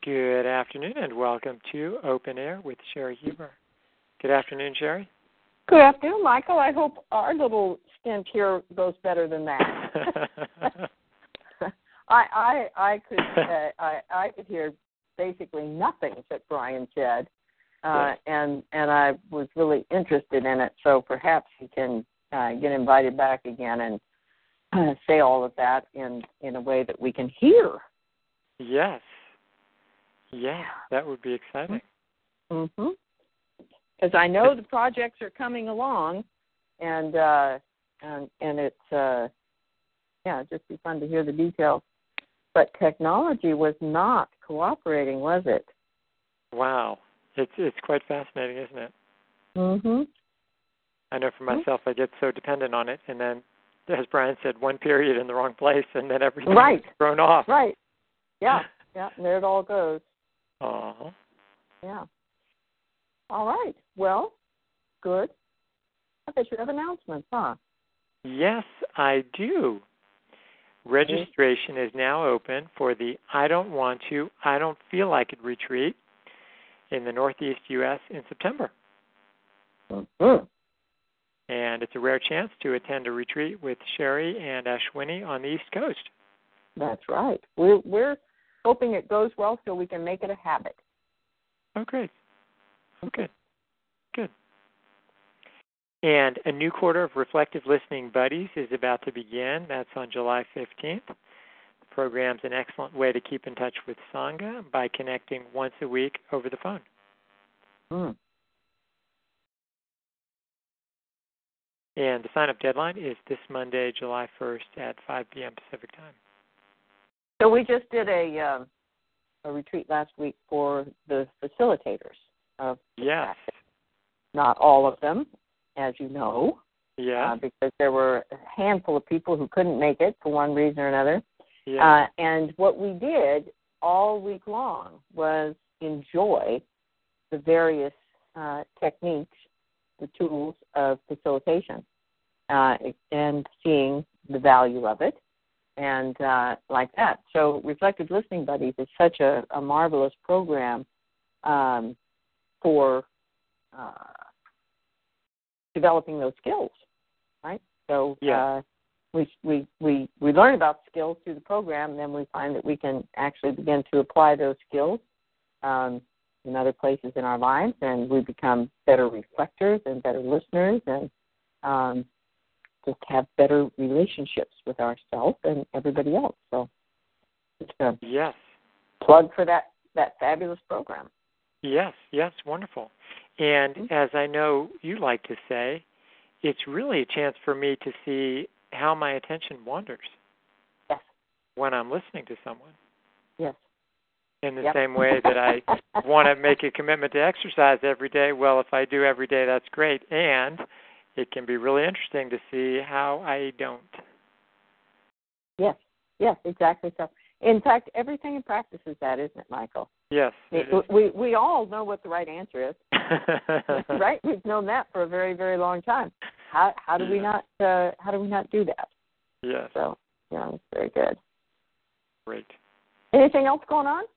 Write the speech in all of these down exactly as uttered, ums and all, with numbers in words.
Good afternoon and welcome to Open Air with Sherry Huber. Good afternoon, Sherry. Good afternoon, Michael. I hope our little stint here goes better than that. I I I could uh, I I could hear basically nothing that Brian said, uh, yes. and and I was really interested in it. So perhaps he can uh, get invited back again and uh, say all of that in in a way that we can hear. Yes. Yeah, that would be exciting. Mm-hmm. Because I know the projects are coming along, and uh, and and it's uh, yeah, it'd just be fun to hear the details. But technology was not cooperating, was it? Wow, it's it's quite fascinating, isn't it? Mm-hmm. I know for myself, I get so dependent on it, and then, as Brian said, one period in the wrong place, and then everything right. is thrown off. Right. Yeah. Yeah. And there it all goes. Uh huh. Yeah. All right. Well, good. I bet you have announcements, huh? Yes, I do. Registration is now open for the I Don't Want to, I Don't Feel Like It retreat in the Northeast U S in September. Mm-hmm. And it's a rare chance to attend a retreat with Sherry and Ashwini on the East Coast. That's right. We're, we're hoping it goes well so we can make it a habit. Oh, great. Okay. Good. And a new quarter of Reflective Listening Buddies is about to begin. That's on July fifteenth. The program's an excellent way to keep in touch with Sangha by connecting once a week over the phone. Mm. And the sign-up deadline is this Monday, July first at five p.m. Pacific time. So we just did a um, a retreat last week for the facilitators of the Yes. practice. Not all of them, as you know. Yeah. Uh, because there were a handful of people who couldn't make it for one reason or another. Yeah. Uh, and what we did all week long was enjoy the various uh, techniques, the tools of facilitation, uh, and seeing the value of it, and uh, like that. So Reflective Listening Buddies is such a, a marvelous program um, for uh, developing those skills, right? So yeah. uh, we, we, we, we learn about skills through the program, and then we find that we can actually begin to apply those skills um, in other places in our lives, and we become better reflectors and better listeners, and um, just have better relationships with ourselves and everybody else. So just a yes. plug for that, that fabulous program. Yes, yes, wonderful. And Mm-hmm. as I know you like to say, it's really a chance for me to see how my attention wanders. Yes. When I'm listening to someone. Yes. In the yep. same way that I want to make a commitment to exercise every day, well, if I do every day, that's great. And it can be really interesting to see how I don't. Yes, yes, exactly so. In fact, everything in practice is that, isn't it, Michael? Yes. It, we we all know what the right answer is, right? We've known that for a very, very long time. How how do we not uh, how do we not do that? Yes. So yeah, it's very good. Great. Anything else going on?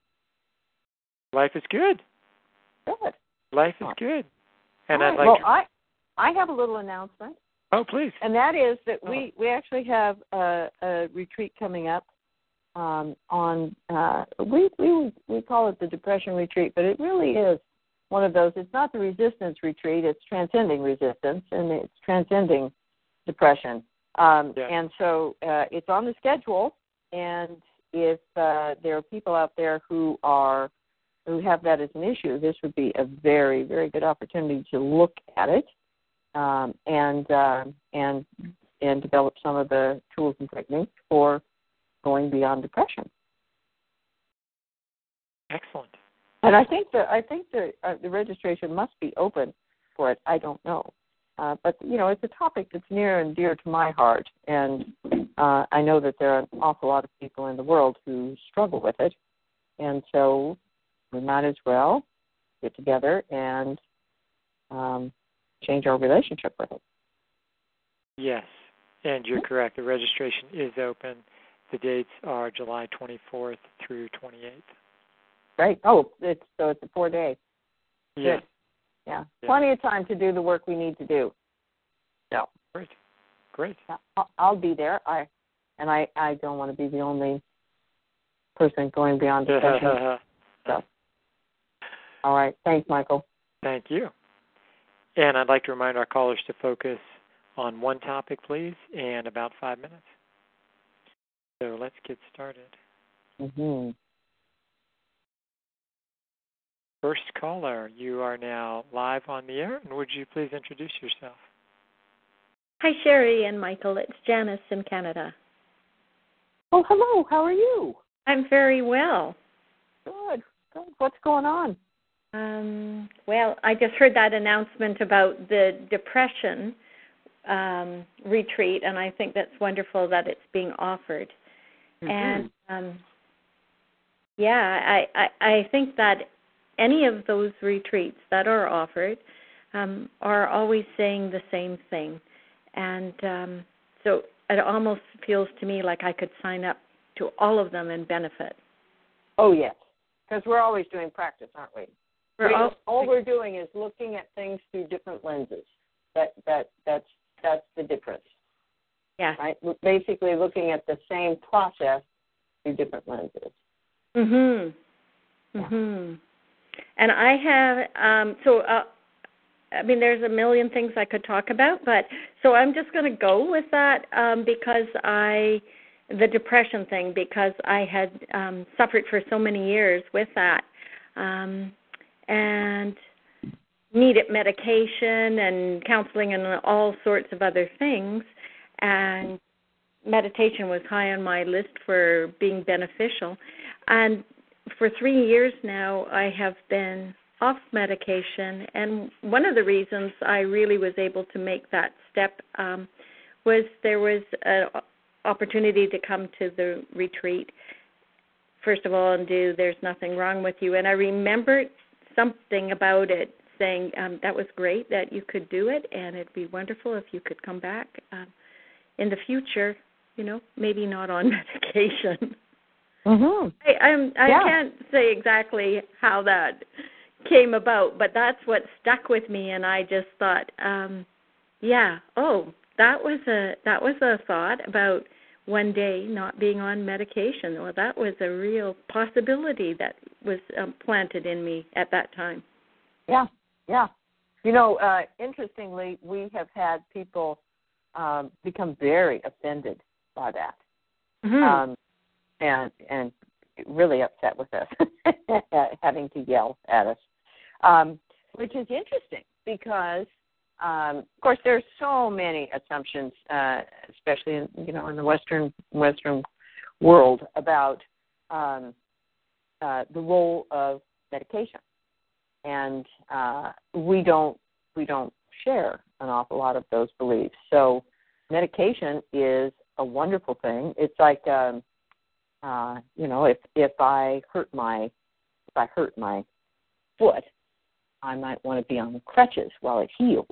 Life is good. Good. Life is good. And right. I'd like well, to... I I have a little announcement. Oh, please. And that is that oh. we, we actually have a, a retreat coming up um, on, uh, we, we we call it the Depression Retreat, but it really is one of those. It's not the resistance retreat, it's transcending resistance, and it's transcending depression. Um, yeah. And so uh, it's on the schedule, and if uh, there are people out there who are who have that as an issue, this would be a very, very good opportunity to look at it. Um, and uh, and and develop some of the tools and techniques for going beyond depression. Excellent. And I think that I think the uh, the registration must be open for it. I don't know, uh, but you know it's a topic that's near and dear to my heart, and uh, I know that there are an awful lot of people in the world who struggle with it, and so we might as well get together and um, change our relationship with it. Yes, and you're correct. The registration is open. The dates are July twenty-fourth through twenty-eighth. right. Oh, it's so it's a four day. Yeah. Good. Yeah. yeah. Plenty of time to do the work we need to do. So great, great. I'll, I'll be there. I and I, I don't want to be the only person going beyond the session. So, all right. Thanks, Michael. Thank you. And I'd like to remind our callers to focus on one topic, please, and about five minutes. So let's get started. Mm-hmm. First caller, you are now live on the air, and would you please introduce yourself? Hi, Sherry and Michael. It's Janice in Canada. Oh, hello. How are you? I'm very well. Good. Good. What's going on? Um, well, I just heard that announcement about the depression um, retreat, and I think that's wonderful that it's being offered. Mm-hmm. And, um, yeah, I, I, I think that any of those retreats that are offered um, are always saying the same thing. And um, so it almost feels to me like I could sign up to all of them and benefit. Oh, yes, because we're always doing practice, aren't we? We're we all, all we're doing is looking at things through different lenses. That that that's that's the difference. Yeah. Right. We're basically looking at the same process through different lenses. Mhm. Mhm. And I have um, so. Uh, I mean, there's a million things I could talk about, but so I'm just going to go with that um, because I, the depression thing, because I had um, suffered for so many years with that, um, and needed medication and counseling and all sorts of other things, and meditation was high on my list for being beneficial. And for three years now, I have been off medication, and one of the reasons I really was able to make that step um, was there was an opportunity to come to the retreat, first of all, and do There's Nothing Wrong With You. And I remembered something about it saying um, that was great that you could do it, and it'd be wonderful if you could come back um, in the future, you know, maybe not on medication. Mm-hmm. I, I'm, I yeah. can't say exactly how that came about, but that's what stuck with me, and I just thought, um, yeah, oh, that was a that was a thought about one day not being on medication. Well, that was a real possibility that was um, planted in me at that time. Yeah, yeah. You know, uh, interestingly, we have had people um, become very offended by that, Mm-hmm. um, and and really upset with us, having to yell at us. Um, which is interesting because, um, of course, there's so many assumptions, uh, especially in you know in the Western Western world, about um, uh, the role of medication, and uh, we don't we don't share an awful lot of those beliefs. So, medication is a wonderful thing. It's like um, uh, you know, if if I hurt my if I hurt my foot, I might want to be on crutches while it heals.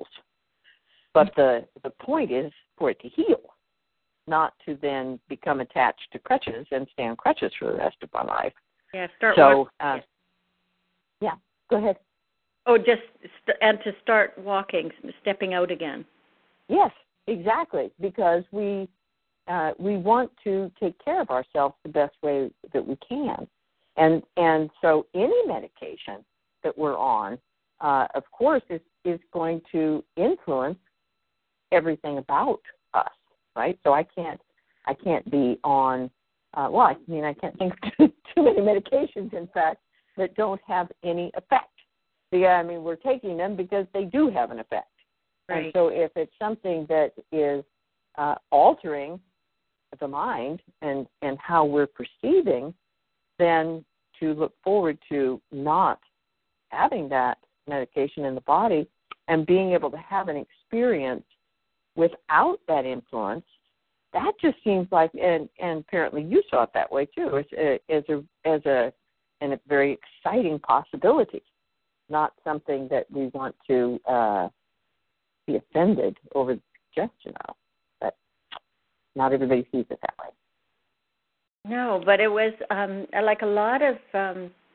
But the the point is for it to heal, not to then become attached to crutches and stay on crutches for the rest of my life. Yeah, start So, uh, yeah, go ahead. Oh, just st- and to start walking, stepping out again. Yes, exactly, because we uh, we want to take care of ourselves the best way that we can, and and so any medication that we're on, Uh, of course, is, is going to influence everything about us, right? So I can't, I can't be on. Uh, well, I mean, I can't think of too, too many medications, in fact, that don't have any effect. Yeah, I mean, we're taking them because they do have an effect. Right. And so, if it's something that is uh, altering the mind and and how we're perceiving, then to look forward to not having that medication in the body and being able to have an experience without that influence, that just seems like, and, and apparently you saw it that way too, as a as a as a, and a very exciting possibility, not something that we want to uh, be offended over the suggestion of. But not everybody sees it that way. No, but it was um, like a lot of um,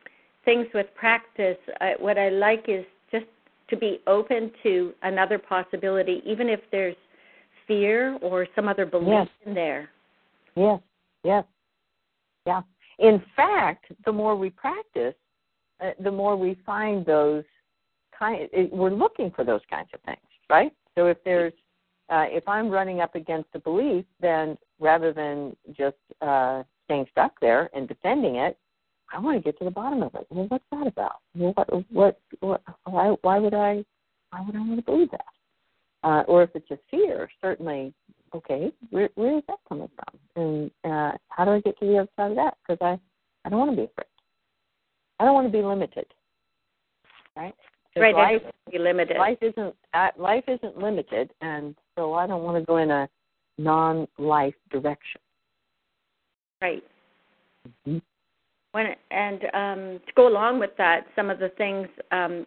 things with practice, I, what I like is just to be open to another possibility, even if there's fear or some other belief yes. in there. Yes, yes, yeah. In fact, the more we practice, uh, the more we find those kind. It, we're looking for those kinds of things, right? So if there's, uh, if I'm running up against a belief, then rather than just uh, staying stuck there and defending it, I want to get to the bottom of it. Well, what's that about? Well, what, what, what, why, why would I, why would I want to believe that? Uh, or if it's a fear, certainly. Okay, where, where is that coming from? And uh, how do I get to the other side of that? Because I, I don't want to be afraid. I don't want to be limited. Right? Right, life, I don't be limited. Life isn't uh, life isn't limited, and so I don't want to go in a non-life direction. Right. Mm-hmm. When and um, to go along with that, some of the things, um,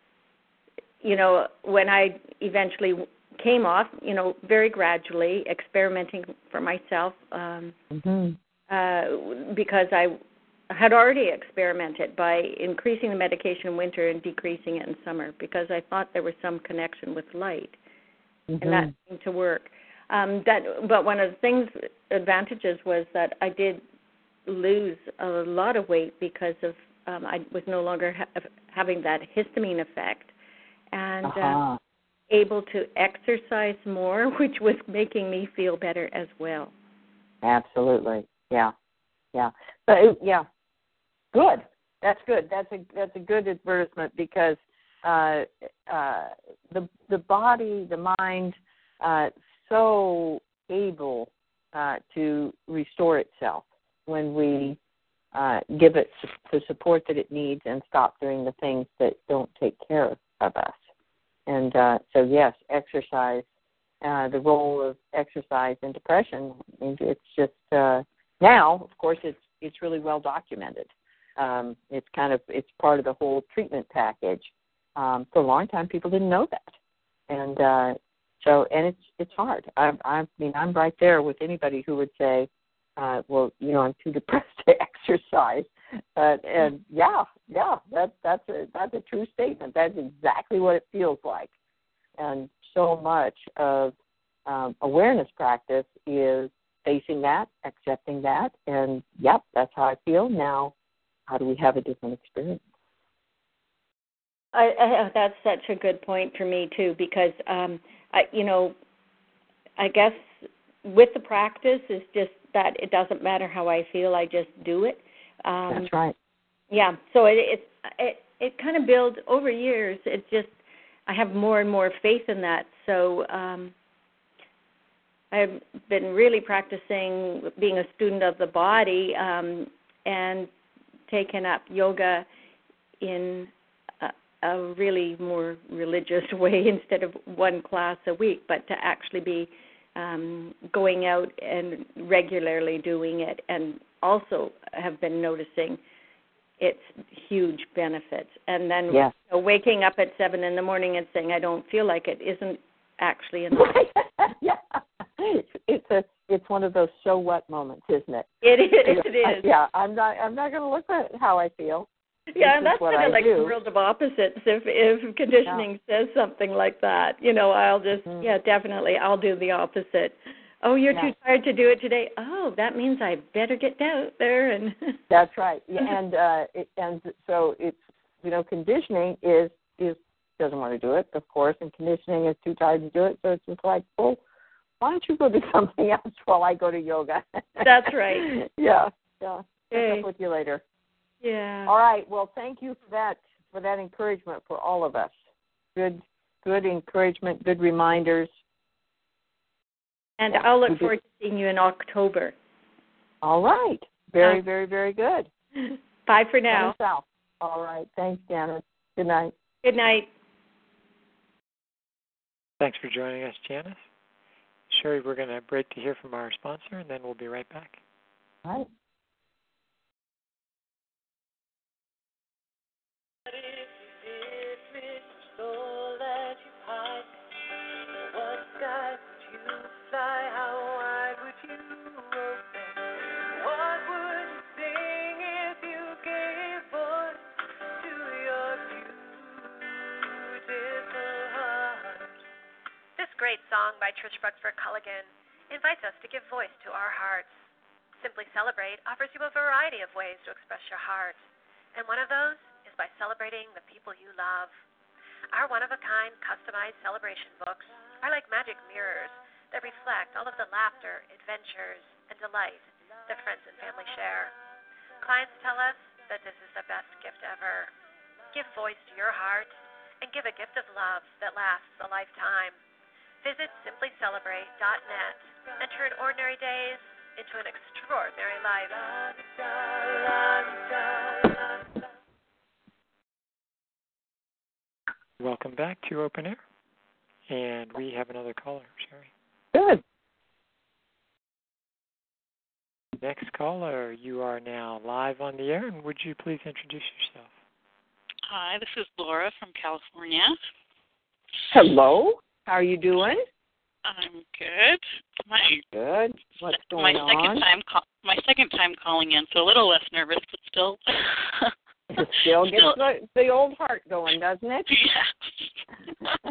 you know, when I eventually came off, you know, very gradually, experimenting for myself, um, mm-hmm. uh, because I had already experimented by increasing the medication in winter and decreasing it in summer, because I thought there was some connection with light, mm-hmm. and that seemed to work. Um, that, but one of the things, advantages was that I did lose a lot of weight because of um, I was no longer ha- having that histamine effect, and uh-huh. uh, able to exercise more, which was making me feel better as well. Absolutely, yeah, yeah, but it, yeah, good. That's good. That's a that's a good advertisement, because uh, uh, the the body, the mind, uh, so able uh, to restore itself when we uh, give it the support that it needs and stop doing the things that don't take care of us. And uh, so, yes, exercise, uh, the role of exercise in depression, it's just uh, now, of course, it's it's really well documented. Um, it's kind of, it's part of the whole treatment package. Um, for a long time, people didn't know that. And uh, so, and it's it's hard. I, I mean, I'm right there with anybody who would say, uh, well, you know, I'm too depressed to exercise. Uh, and yeah, yeah, that, that's a that's a true statement. That's exactly what it feels like. And so much of um, awareness practice is facing that, accepting that, and yep, that's how I feel. Now, how do we have a different experience? I, I, that's such a good point for me too, because um, I, you know, I guess with the practice is just that it doesn't matter how I feel, I just do it. Um, That's right. Yeah, so it it it, it kind of builds over years. It just, I have more and more faith in that. So um, I've been really practicing being a student of the body um, and taken up yoga in a, a really more religious way instead of one class a week, but to actually be um, going out and regularly doing it, and also have been noticing its huge benefits. And then yes. you know, waking up at seven in the morning and saying I don't feel like it isn't actually enough. yeah, it's a it's one of those so what moments, isn't it? It is. It is. Yeah, I'm not I'm not going to look at how I feel. Yeah, this and that's kind of like do. the world of opposites. If if conditioning yeah. says something like that, you know, I'll just mm-hmm. yeah, definitely, I'll do the opposite. Oh, you're yeah. too tired to do it today. Oh, that means I better get out there and. That's right. Yeah, and uh, it, and so it's you know conditioning is is doesn't want to do it, of course, and conditioning is too tired to do it. So it's just like, well, why don't you go do something else while I go to yoga? That's right. yeah, yeah. Okay. Catch up with you later. Yeah. All right. Well, thank you for that for that encouragement for all of us. Good, good encouragement. Good reminders. And yeah. I'll look forward to seeing you in October. All right. Very, uh, very, very good. Bye for now. South. All right. Thanks, Janice. Good night. Good night. Thanks for joining us, Janice. Sherry, we're going to break to hear from our sponsor, and then we'll be right back. All right. song by Trish Bruxburg Culligan invites us to give voice to our hearts. Simply Celebrate offers you a variety of ways to express your heart, and one of those is by celebrating the people you love. Our one-of-a-kind customized celebration books are like magic mirrors that reflect all of the laughter, adventures, and delight that friends and family share. Clients tell us that this is the best gift ever. Give voice to your heart and give a gift of love that lasts a lifetime. Visit simply celebrate dot net and turn ordinary days into an extraordinary life. Welcome back to Open Air. And we have another caller, Sherry. Good. Next caller, you are now live on the air, and would you please introduce yourself? Hi, this is Laura from California. Hello. How are you doing? I'm good. My Good. What's going my on? second time call, my second time calling in, so a little less nervous, but still. It still gets still, the, the old heart going, doesn't it? Yeah.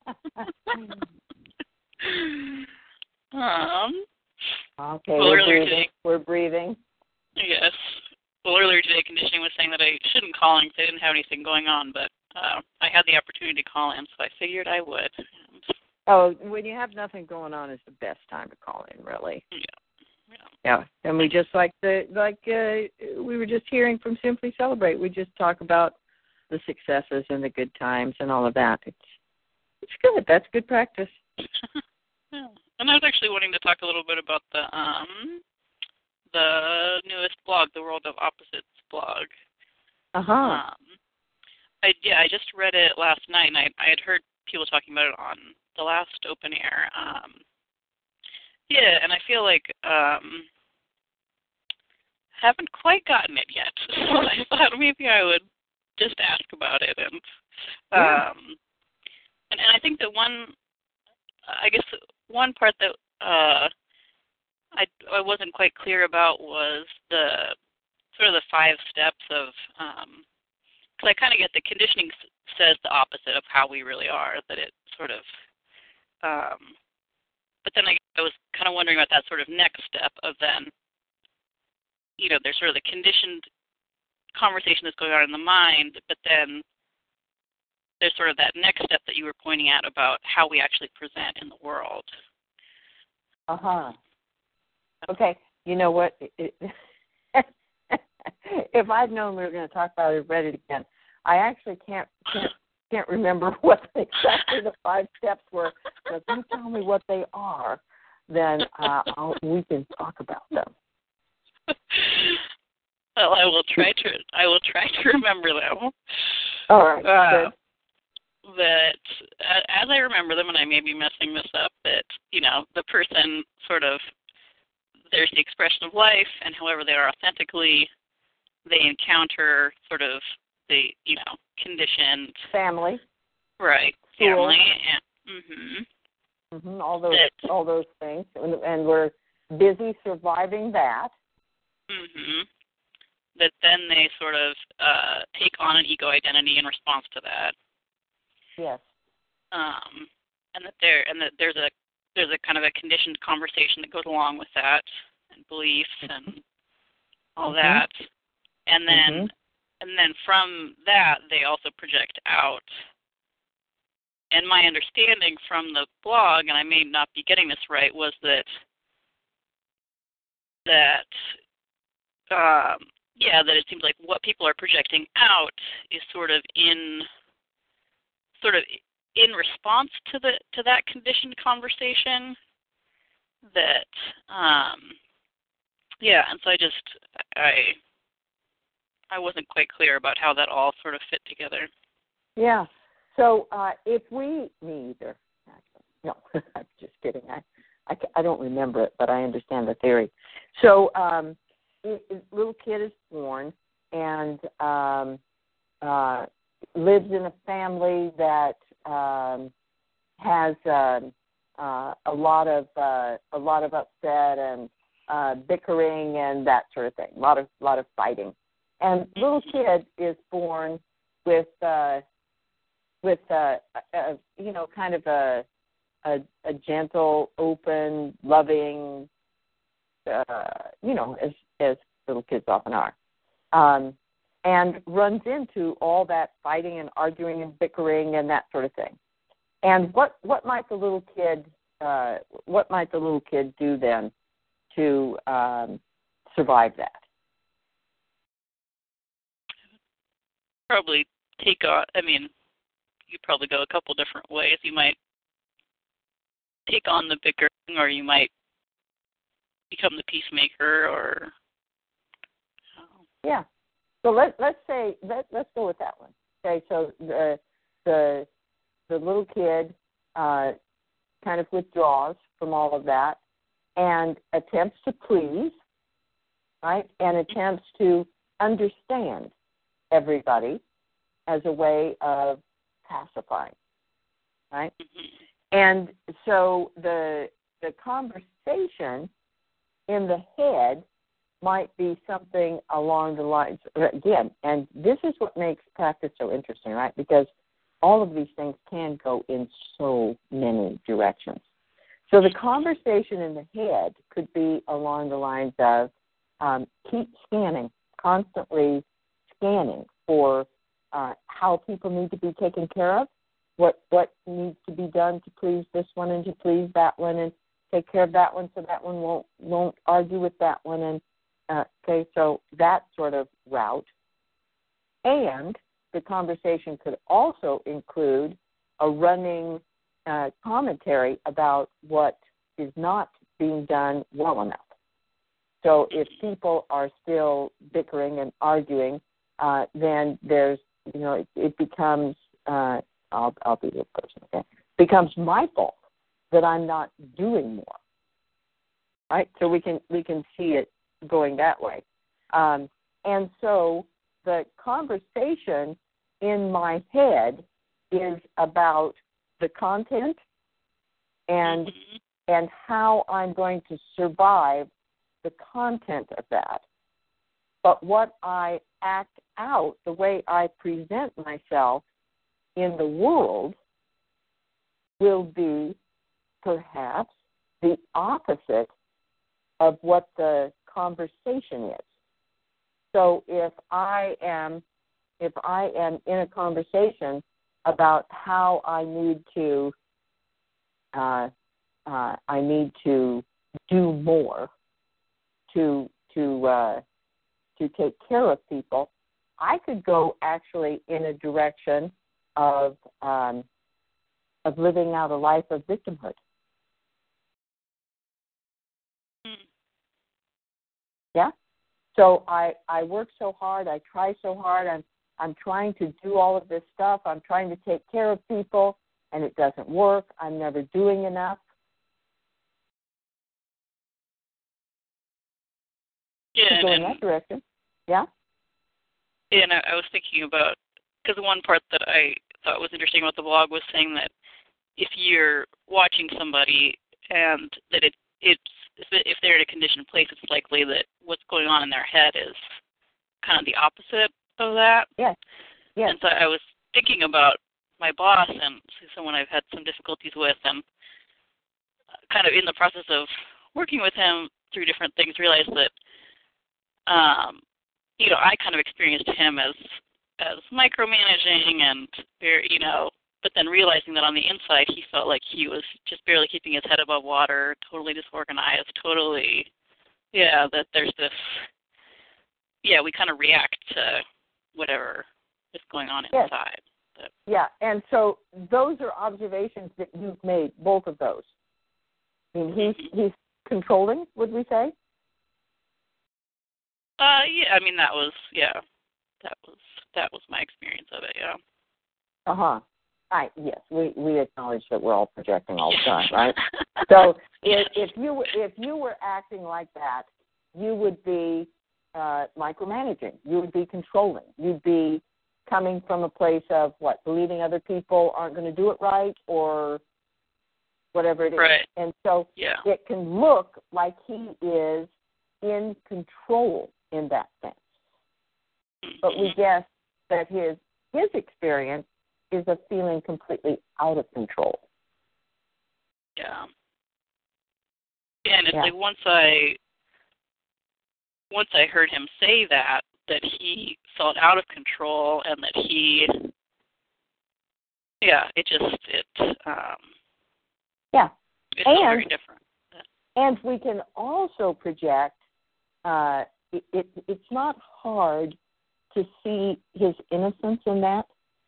um. Okay. Well, we're earlier breathing. today, We're breathing. Yes. Well, earlier today, conditioning was saying that I shouldn't call in because I didn't have anything going on, but uh, I had the opportunity to call in, so I figured I would. And, Oh, when you have nothing going on is the best time to call in, really. yeah. Yeah. Yeah, and we just like the like uh, we were just hearing from Simply Celebrate. We just talk about the successes and the good times and all of that. It's it's good. That's good practice. Yeah. And I was actually wanting to talk a little bit about the um the newest blog, the World of Opposites blog. Uh huh. Um, I yeah, I just read it last night, and I I had heard people talking about it on the last Open Air. Um, yeah, and I feel like um, haven't quite gotten it yet. So I thought maybe I would just ask about it, and Yeah. um, and, and I think that one, I guess one part that uh, I I wasn't quite clear about was the sort of the five steps of. Um, Because I kind of get the conditioning s- says the opposite of how we really are, that it sort of, um, but then I, I was kind of wondering about that sort of next step of then, you know, there's sort of the conditioned conversation that's going on in the mind, but then there's sort of that next step that you were pointing out about how we actually present in the world. Uh huh. Okay. You know what? It, it, if I'd known we were going to talk about it, read it again. I actually can't can't can't remember what exactly the five steps were. So if you tell me what they are, then uh, I'll, we can talk about them. Well, I will try to. I will try to remember them. All right. Uh, good. that uh, as I remember them, and I may be messing this up, that you know the person sort of there's the expression of life, and however they are authentically. They encounter sort of the, you know, conditioned Family. right School. family, and mhm, Mm-hmm, all those that, all those things, and, and we're busy surviving that. mhm, that then they sort of uh, take on an ego identity in response to that. Yes. Um, and that there and that there's a there's a kind of a conditioned conversation that goes along with that, and beliefs and all mm-hmm. that. And then, mm-hmm. and then from that, they also project out. And my understanding from the blog, and I may not be getting this right, was that that um, yeah, that it seems like what people are projecting out is sort of in sort of in response to the to that conditioned conversation. That um, yeah, and so I just I. I wasn't quite clear about how that all sort of fit together. Yeah. So uh, if we, me either, actually, no, I'm just kidding. I, I, I don't remember it, but I understand the theory. So um, it, it, little kid is born and um, uh, lives in a family that um, has uh, uh, a lot of uh, a lot of upset and uh, bickering and that sort of thing. A lot of lot of fighting. And little kid is born with, uh, with uh, a, you know, kind of a, a, a gentle, open, loving, uh, you know, as as little kids often are, um, and runs into all that fighting and arguing and bickering and that sort of thing. And what what might the little kid uh, what might the little kid do then to um, survive that? Probably take on. I mean, you probably go a couple different ways. You might take on the bickering, or you might become the peacemaker, or yeah. So let let's say let let's go with that one. Okay, so the the the little kid uh, kind of withdraws from all of that and attempts to please, right? And attempts to understand everybody as a way of pacifying, right? Mm-hmm. And so the the conversation in the head might be something along the lines, again, and this is what makes practice so interesting, right? Because all of these things can go in so many directions. So the conversation in the head could be along the lines of um, keep scanning, constantly scanning for uh, how people need to be taken care of, what what needs to be done to please this one and to please that one, and take care of that one so that one won't won't argue with that one, and uh, okay, so that sort of route. And the conversation could also include a running uh, commentary about what is not being done well enough. So if people are still bickering and arguing, uh, then there's, you know, it, it becomes, uh, I'll, I'll be this person, okay, becomes my fault that I'm not doing more, right? So we can we can see it going that way. Um, and so the conversation in my head is about the content and and how I'm going to survive the content of that. But what I act out, the way I present myself in the world, will be perhaps the opposite of what the conversation is. So if I am if I am in a conversation about how I need to uh, uh, I need to do more to to uh, to take care of people, I could go actually in a direction of um, of living out a life of victimhood. Yeah. So I, I work so hard, I try so hard, I'm I'm trying to do all of this stuff, I'm trying to take care of people, and it doesn't work, I'm never doing enough. Yeah, go and, in that direction. Yeah? Yeah, and I, I was thinking about, because the one part that I thought was interesting about the blog was saying that if you're watching somebody and that it it's if they're in a conditioned place, it's likely that what's going on in their head is kind of the opposite of that. Yes. Yes. And so I was thinking about my boss and someone I've had some difficulties with, and kind of in the process of working with him through different things, realized that, um, you know, I kind of experienced him as as micromanaging and very, you know, but then realizing that on the inside he felt like he was just barely keeping his head above water, totally disorganized, totally, yeah, that there's this, yeah, we kind of react to whatever is going on yes. inside. But, yeah, and so those are observations that you've made, both of those. I mean, he's, mm-hmm. he's controlling, would we say? Uh, yeah, I mean, that was, yeah, that was, that was my experience of it, yeah. Uh-huh. Right, yes, we, we acknowledge that we're all projecting all the time, right? So if, if you if you were acting like that, you would be uh, micromanaging. You would be controlling. You'd be coming from a place of, what, believing other people aren't going to do it right or whatever it is. Right. And so yeah. it can look like he is in control in that sense. But we guess that his his experience is of feeling completely out of control. Yeah. And it's Yeah. like once I once I heard him say that, that he felt out of control and that he, yeah, it just, it, um, Yeah. it's so And, very different. and we can also project, uh, it, it, it's not hard to see his innocence in that.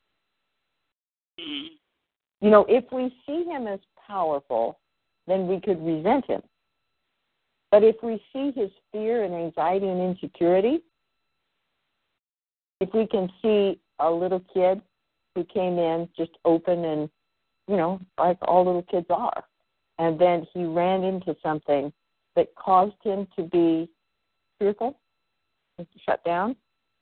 Mm. You know, if we see him as powerful, then we could resent him. But if we see his fear and anxiety and insecurity, if we can see a little kid who came in just open and, you know, like all little kids are, and then he ran into something that caused him to be fearful, to shut down,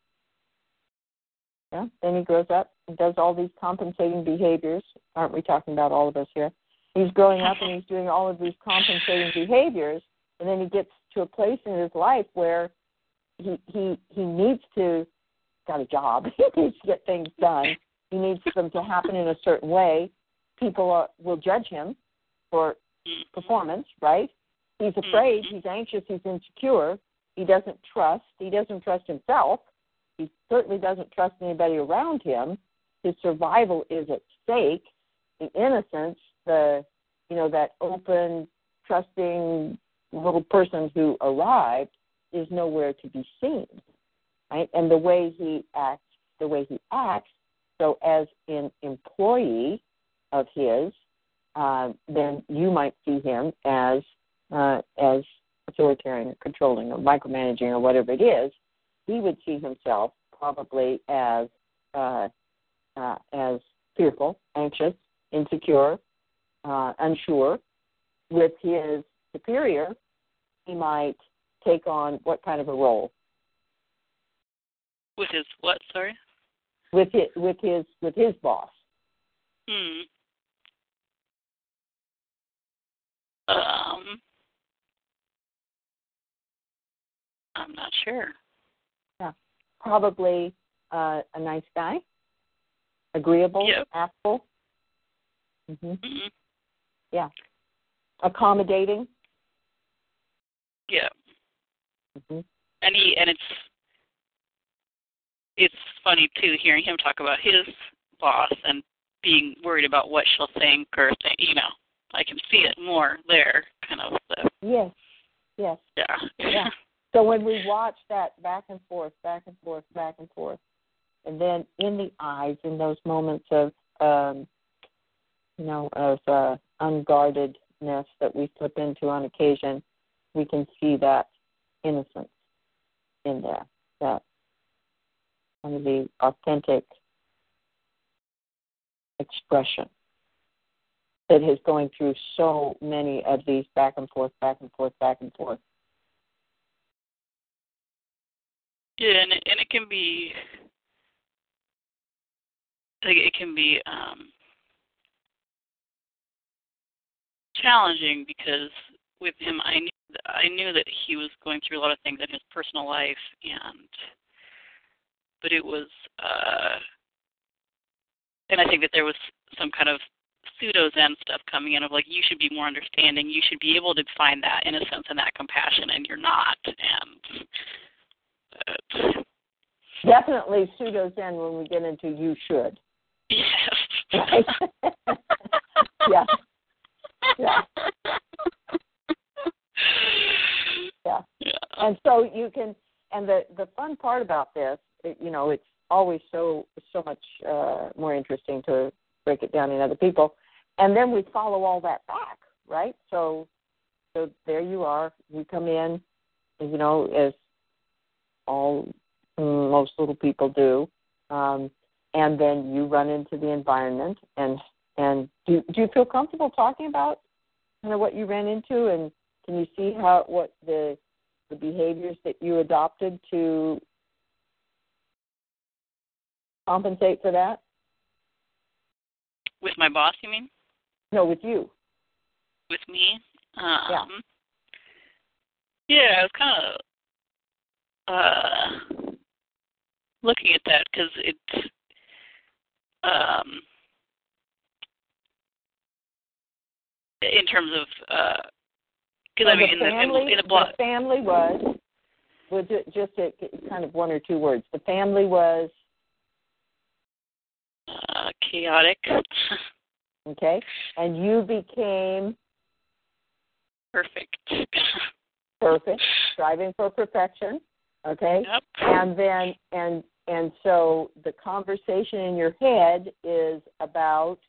yeah, then he grows up and does all these compensating behaviors. Aren't we talking about all of us here? He's growing up and he's doing all of these compensating behaviors, and then he gets to a place in his life where he he he needs to got a job. He needs to get things done. He needs them to happen in a certain way. People are, will judge him for performance, right? He's afraid. He's anxious. He's insecure. He doesn't trust. He doesn't trust himself. He certainly doesn't trust anybody around him. His survival is at stake. The innocence, the you know that open, trusting little person who arrived is nowhere to be seen, right? And the way he acts, the way he acts, so as an employee of his, uh, then you might see him as uh, as authoritarian, controlling, or micromanaging, or whatever it is. He would see himself probably as uh, uh, as fearful, anxious, insecure, uh, unsure. With his superior, he might take on what kind of a role? With his what? Sorry. With his with his with his boss. Hmm. Um. I'm not sure. Yeah, probably uh, a nice guy, agreeable, yep. affable. Mm-hmm. Mm-hmm. Yeah, accommodating. Yeah. Mm-hmm. And he and it's it's funny too hearing him talk about his boss and being worried about what she'll think or think. You know, I can see it more there, kind of. The, yes. Yes. Yeah. Yeah. So when we watch that back and forth, back and forth, back and forth, and then in the eyes, in those moments of, um, you know, of uh, unguardedness that we slip into on occasion, we can see that innocence in there, that kind of the authentic expression that is going through so many of these back and forth, back and forth, back and forth. Yeah, and it, and it can be, like, it can be um, challenging because with him, I knew I knew that he was going through a lot of things in his personal life, and but it was, uh, and I think that there was some kind of pseudo Zen stuff coming in of like, you should be more understanding, you should be able to find that innocence and that compassion, and you're not, and. Uh, Definitely pseudo Zen when we get into you should. Yes. Right? yeah. Yeah. Yeah. Yeah. And so you can, and the, the fun part about this, it, you know, it's always so so much uh, more interesting to break it down in other people, and then we follow all that back, right? So, so there you are. We come in, you know, as all most little people do, um, and then you run into the environment. And and do do you feel comfortable talking about kind of what you ran into, and can you see how what the the behaviors that you adopted to compensate for that? With my boss, you mean? No, with you. With me? Um, yeah. Yeah, I was kind of uh, looking at that because it, um, in terms of, because so I mean, the in family, the, in the blog. The family was, was it just a, kind of one or two words. The family was? Uh, chaotic. Okay. And you became? Perfect. Perfect. Striving for perfection. Okay. Yep. And then, and, and so the conversation in your head is about?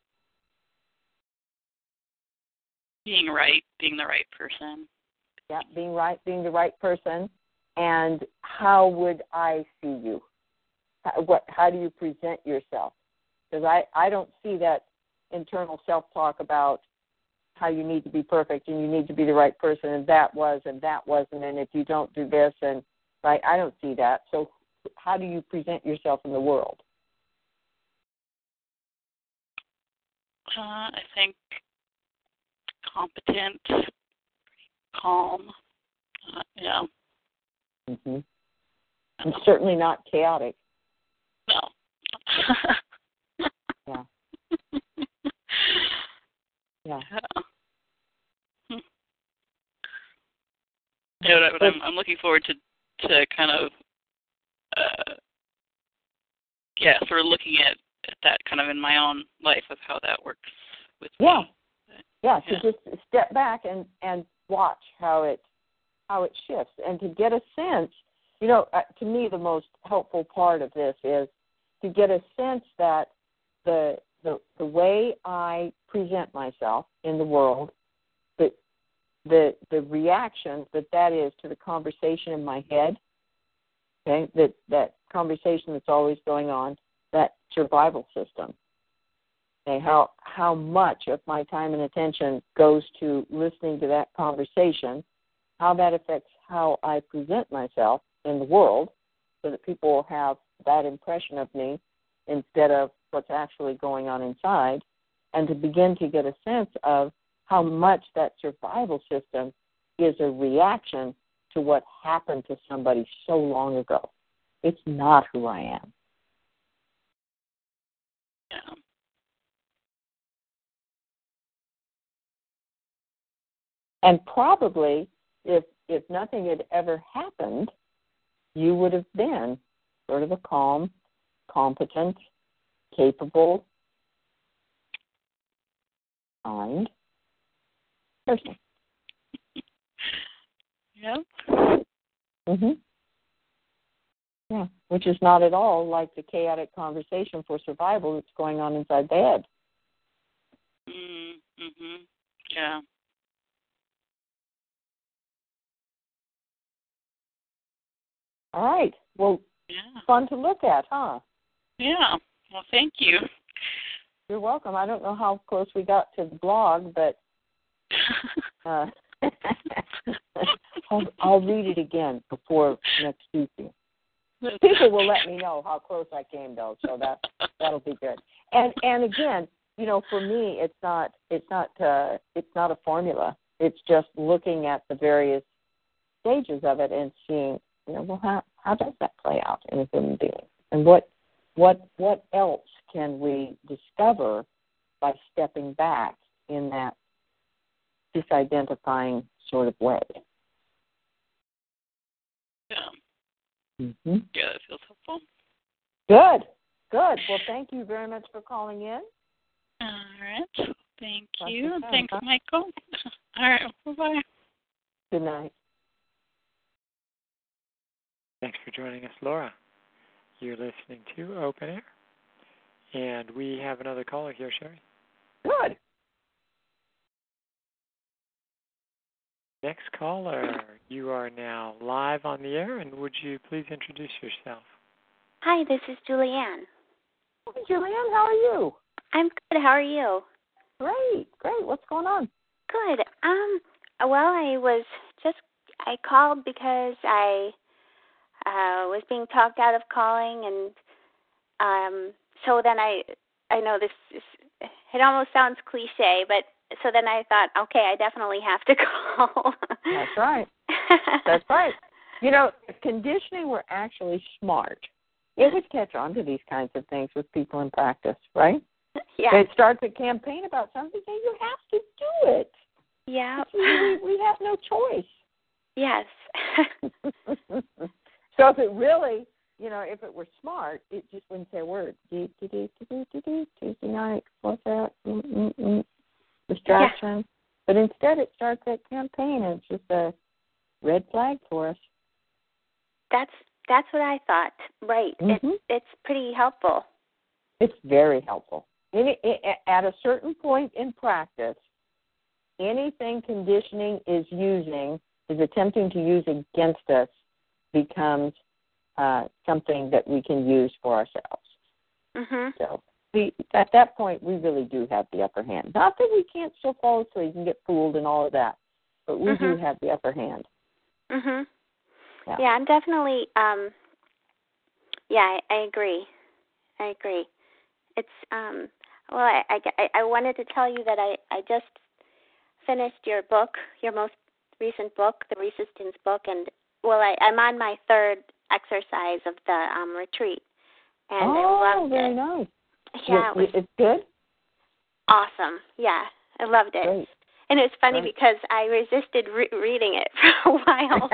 Being right, being the right person. Yeah, being right, being the right person. And how would I see you? How, what, how do you present yourself? Because I, I don't see that internal self-talk about how you need to be perfect and you need to be the right person and that was and that wasn't and if you don't do this and, right, I don't see that. So how do you present yourself in the world? Uh, I think competent, calm, uh, yeah. Mm-hmm. And certainly not chaotic. No. Yeah. Yeah. Yeah. Yeah, but I'm, I'm looking forward to to kind of, uh, yeah, sort of looking at, at that kind of in my own life of how that works with yeah. me. Yeah. So Yeah. just step back and, and watch how it how it shifts, and to get a sense. You know, uh, to me, the most helpful part of this is to get a sense that the the the way I present myself in the world, the the the reaction that that is to the conversation in my head, okay, that that conversation that's always going on, that survival system. Okay, how how much of my time and attention goes to listening to that conversation, how that affects how I present myself in the world, so that people will have that impression of me instead of what's actually going on inside, and to begin to get a sense of how much that survival system is a reaction to what happened to somebody so long ago. It's not who I am. Yeah. And probably, if if nothing had ever happened, you would have been sort of a calm, competent, capable, kind person. Yep. Mm-hmm. Yeah, which is not at all like the chaotic conversation for survival that's going on inside the head. Mm-hmm. Yeah. All right. Well, Yeah. fun to look at, huh? Yeah. Well, thank you. You're welcome. I don't know how close we got to the blog, but uh, I'll, I'll read it again before next Tuesday. People will let me know how close I came, though, so that that'll be good. And and again, you know, for me, it's not it's not uh, it's not a formula. It's just looking at the various stages of it and seeing, you know, well, how how does that play out in a human being, and what what what else can we discover by stepping back in that disidentifying sort of way. Yeah. Mm-hmm. Yeah, that feels helpful. Good. Good. Well, thank you very much for calling in. All right. Thank Talk you. to you Thanks, soon. Michael. All right. Bye-bye. Good night. Thanks for joining us, Laura. You're listening to Open Air. And we have another caller here, Sherry. Good. Next caller, you are now live on the air, and would you please introduce yourself? Hi, this is Julianne. Hey, Julianne, how are you? I'm good. How are you? Great, great. What's going on? Good. Um, well, I was just, I called because I uh, was being talked out of calling, and um, so then I, I know this is, it almost sounds cliche, but so then I thought, okay, I definitely have to call. That's right. That's right. You know, if conditioning were actually smart, it would catch on to these kinds of things with people in practice, right? Yeah. It starts a campaign about something, and you have to do it. Yeah. We, we have no choice. Yes. So if it really, you know, if it were smart, it just wouldn't say a word. Do, do, do, do, do, do, Tuesday night, what's that? Mm, mm, mm. Distraction. Yeah. But instead it starts that campaign, and it's just a red flag for us. That's that's what I thought. Right. Mm-hmm. It, it's pretty helpful. It's very helpful. Any, at a certain point in practice, anything conditioning is using, is attempting to use against us, becomes uh, something that we can use for ourselves. Mm-hmm. So we, at that point, we really do have the upper hand. Not that we can't still fall asleep and get fooled and all of that, but we mm-hmm. do have the upper hand. Mhm. Yeah. yeah, I'm definitely. Um, yeah, I, I agree. I agree. It's um. Well, I, I, I wanted to tell you that I, I just finished your book, your most recent book, the Resistance book, and well, I, I'm on my third exercise of the um, retreat, and oh, I loved very it. nice. Yeah, it was it's good. Awesome. Yeah, I loved it. Great. And it's funny Great. because I resisted re- reading it for a while.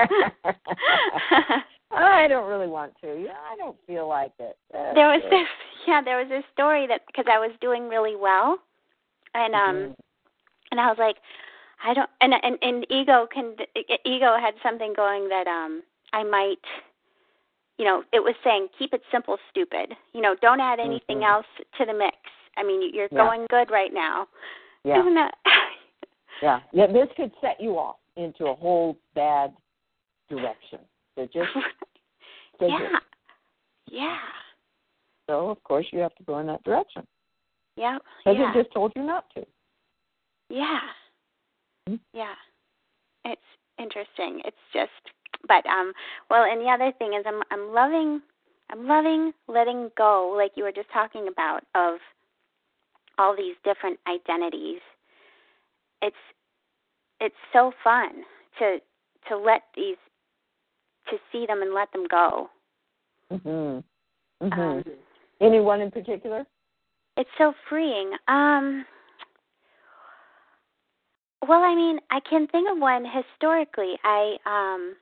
I don't really want to. Yeah, I don't feel like it. That's there was good. this, yeah, there was this story that because I was doing really well, and um, mm-hmm. and I was like, I don't, and and and ego can, ego had something going that um, I might, you know, it was saying keep it simple, stupid. You know, don't add anything mm-hmm. else to the mix. I mean, you're yeah. going good right now. Yeah. Isn't that? yeah. Yeah. This could set you off into a whole bad direction. So just yeah. it. Yeah. So of course you have to go in that direction. Yeah. Because yeah. it just told you not to. Yeah. Mm-hmm. Yeah. It's interesting. It's just, but um. Well, and the other thing is, I'm I'm loving, I'm loving letting go, like you were just talking about, of all these different identities. It's it's so fun to to let these to see them and let them go. Mhm. Mhm. Um, Anyone in particular? It's so freeing. Um. Well, I mean, I can think of one historically. I um.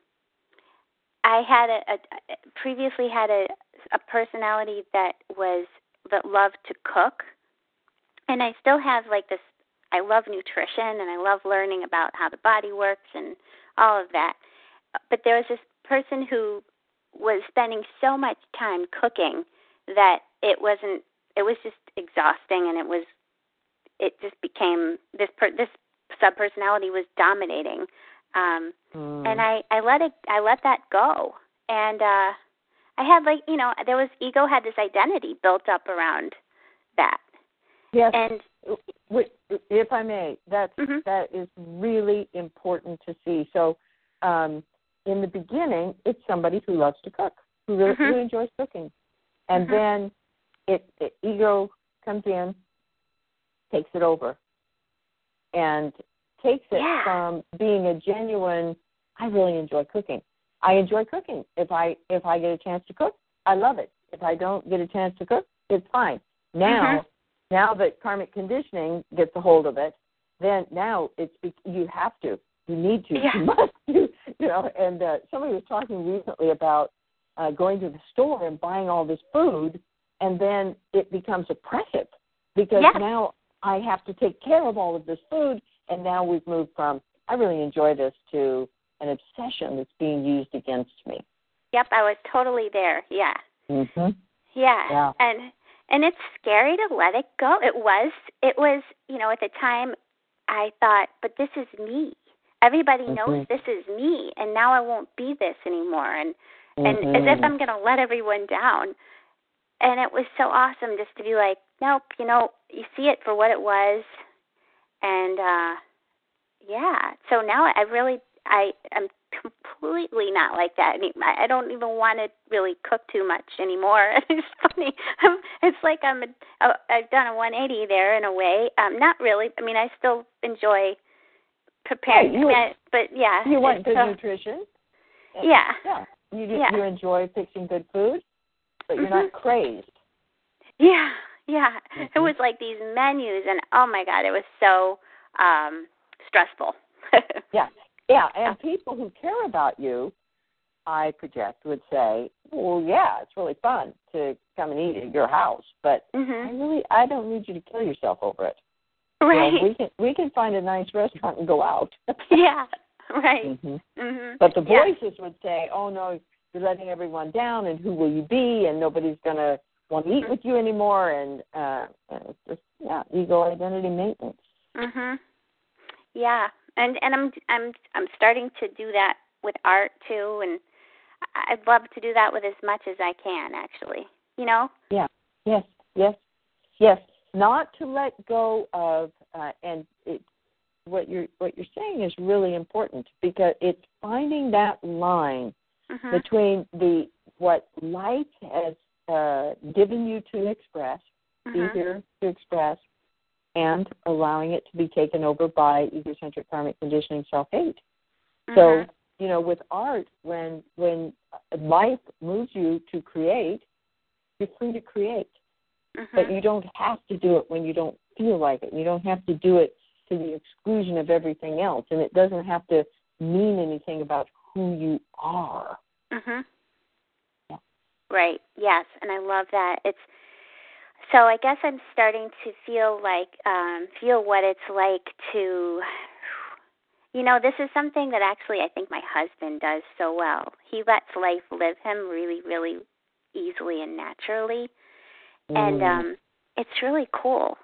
I had a, a previously had a a personality that was that loved to cook, and I still have like this. I love nutrition and I love learning about how the body works and all of that. But there was this person who was spending so much time cooking that it wasn't. It was just exhausting, and it was. It just became this. Per, this subpersonality was dominating, um, mm. and I, I let it. I let that go, and uh, I had like you know there was ego had this identity built up around that. Yes. And if I may, that's, mm-hmm. that is really important to see. So um, in the beginning, it's somebody who loves to cook, who really, mm-hmm. really enjoys cooking. And mm-hmm. then it, it ego comes in, takes it over, and takes it yeah. from being a genuine, I really enjoy cooking. I enjoy cooking. If I if I get a chance to cook, I love it. If I don't get a chance to cook, it's fine. Now, mm-hmm. now that karmic conditioning gets a hold of it, then now it's you have to, you need to, yeah. you must do, you know. And uh, somebody was talking recently about uh, going to the store and buying all this food, and then it becomes oppressive because yes. now I have to take care of all of this food, and now we've moved from I really enjoy this to an obsession that's being used against me. Yep, I was totally there. Yeah. Mhm. Yeah. Yeah. And and it's scary to let it go. It was. It was. You know, at the time, I thought, but this is me. Everybody mm-hmm. knows this is me, and now I won't be this anymore. And mm-hmm. and as if I'm going to let everyone down. And it was so awesome just to be like, nope. You know, you see it for what it was, and uh, yeah. So now I really, I am completely not like that anymore. I don't even want to really cook too much anymore. It's funny. I'm, it's like I'm a, a, I've done a one eighty there in a way. Um, not really. I mean, I still enjoy preparing. Yeah, you, I mean, I, but yeah, you want good uh, nutrition. Yeah. Yeah. You yeah. you enjoy fixing good food, but you're mm-hmm. not crazed. Yeah. Yeah. Mm-hmm. It was like these menus, and oh my God, it was so um, stressful. Yeah, yeah, and people who care about you, I project, would say, well, yeah, it's really fun to come and eat at your house, but Mhm. I really, I don't need you to kill yourself over it. Right. You know, we can we can find a nice restaurant and go out. Yeah. Right. Mm-hmm. Mhm. But the Yeah. voices would say, oh, no, you're letting everyone down, and who will you be, and nobody's going to want to eat with you anymore, and uh, it's just, yeah, ego identity maintenance. Mhm. Yeah, and and I'm I'm I'm starting to do that with art too, and I'd love to do that with as much as I can, actually. You know? Yeah. Yes. Yes. Yes. Not to let go of, uh, and it, what you're what you're saying is really important, because it's finding that line Mhm. between the what life has uh, given you to express, Mhm. be here to express, and allowing it to be taken over by egocentric karmic conditioning, self-hate. Mhm. So, you know, with art, when when life moves you to create, you're free to create. Mhm. But you don't have to do it when you don't feel like it. You don't have to do it to the exclusion of everything else. And it doesn't have to mean anything about who you are. Mhm. Yeah. Right. Yes, and I love that. It's so I guess I'm starting to feel like um feel what it's like to you know, this is something that actually I think my husband does so well. He lets life live him really, really easily and naturally. Mm. And um it's really cool.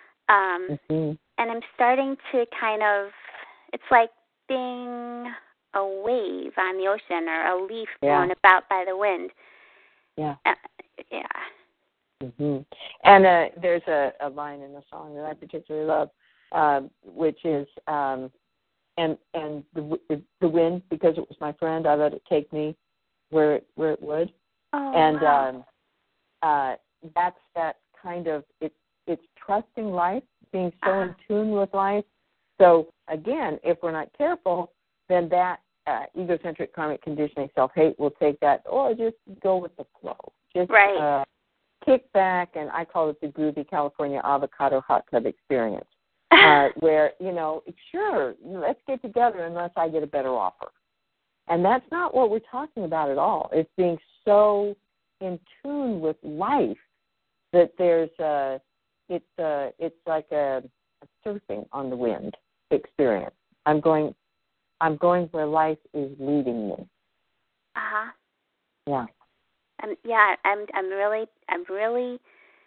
Um Mm-hmm. and I'm starting to kind of it's like being a wave on the ocean or a leaf Yeah. blown about by the wind. Yeah. Uh, yeah. Mm-hmm. And uh, there's a, a line in the song that I particularly love, um, which is, um, and and the, the wind, because it was my friend, I let it take me where it, where it would. Oh, and wow. um, uh, that's that kind of, it, it's trusting life, being so Uh-huh. in tune with life. So, again, if we're not careful, then that uh, egocentric karmic conditioning, self-hate, will take that, oh, just go with the flow. Just Right. uh, kick back, and I call it the groovy California avocado hot tub experience, uh, where, you know, sure, let's get together unless I get a better offer. And that's not what we're talking about at all. It's being so in tune with life that there's a, it's a, it's like a, a surfing on the wind experience. I'm going, I'm going where life is leading me. Uh huh. Yeah. Um, yeah, I'm. I'm really. I'm really.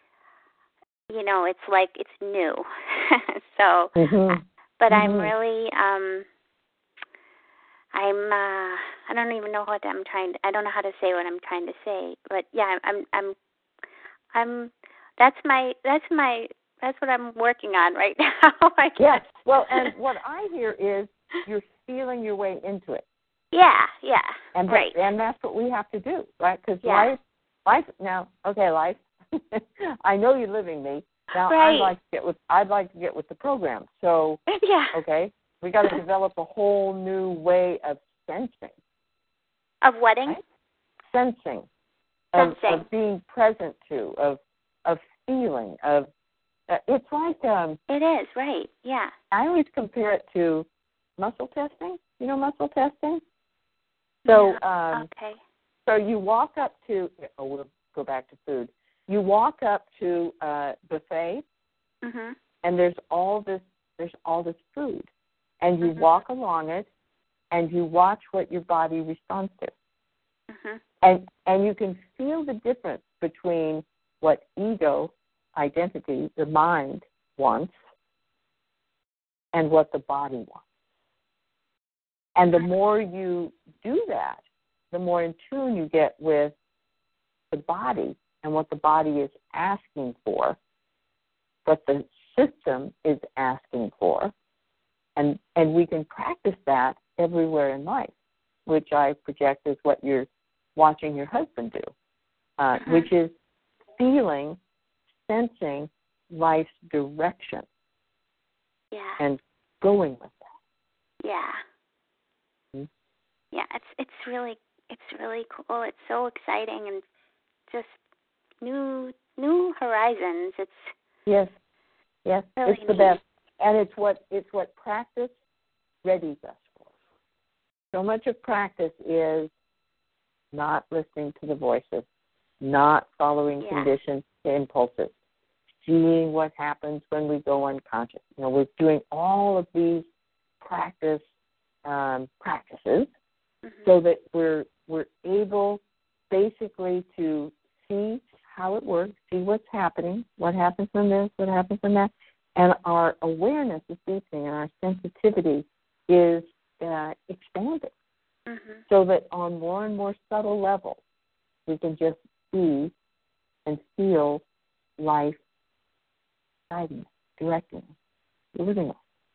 You know, it's like it's new. so, Mm-hmm. but mm-hmm. I'm really. Um, I'm. Uh, I don't even know what I'm trying. To, I don't know how to say what I'm trying to say. But yeah, I'm. I'm. I'm. That's my. That's my. That's what I'm working on right now. I guess. Yes. Well, and what I hear is you're feeling your way into it. Yeah. Yeah. And right. That, and that's what we have to do, right? Because yeah. life, life. Now, okay, life. I know you're living me. Now, right. I'd like to get with. I'd like to get with the program. So, yeah. Okay, we got to develop a whole new way of sensing. Of wedding. Right? Sensing. Sensing. Of, of being present to. Of of feeling. Of. Uh, it's like. Um, it is right. Yeah. I always compare it to muscle testing. You know muscle testing. So, yeah. um, okay. So you walk up to, oh, we'll go back to food. You walk up to a buffet, Mhm. and there's all this, there's all this food, and you Mhm. walk along it, and you watch what your body responds to, Mhm. and and you can feel the difference between what ego, identity, the mind wants, and what the body wants. And the more you do that, the more in tune you get with the body and what the body is asking for, what the system is asking for, and and we can practice that everywhere in life, which I project is what you're watching your husband do, uh, mm-hmm. which is feeling, sensing life's direction, yeah, and going with that. Yeah. Mm-hmm. Yeah, it's it's really it's really cool. It's so exciting and just new new horizons. It's yes, yes, really it's the neat. best, and it's what it's what practice readies us for. So much of practice is not listening to the voices, not following yeah. conditions to impulses, seeing what happens when we go unconscious. You know, we're doing all of these practice um, practices mm-hmm. so that we're we're able basically to see how it works, see what's happening, what happens from this, what happens from that, and our awareness is deepening and our sensitivity is uh, expanding mm-hmm. so that on more and more subtle levels we can just see and feel life guiding us, directing us, living us.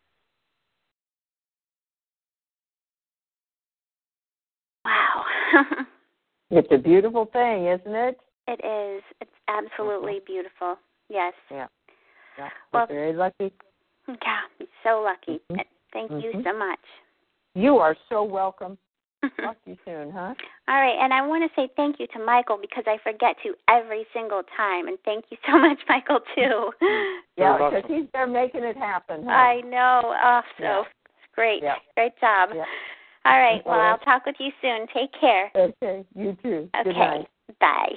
Wow. It's a beautiful thing, isn't it? It is. It's absolutely mm-hmm. beautiful. Yes. Yeah. Yeah. Well, we're very lucky. Yeah, so lucky. Mm-hmm. Thank mm-hmm. you so much. You are so welcome. Talk to you soon, huh? All right, and I want to say thank you to Michael because I forget to every single time, and thank you so much, Michael, too. Yeah, because he's there making it happen, huh? I know. Oh, so yeah. it's great. Yeah. Great job. Yeah. All right, well, I'll talk with you soon. Take care. Okay, you too. Okay, good night. Bye.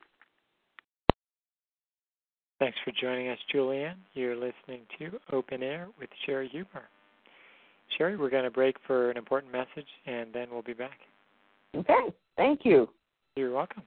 Thanks for joining us, Julianne. You're listening to Open Air with Sherry Huber. Sherry, we're going to break for an important message, and then we'll be back. Okay, thank you. You're welcome.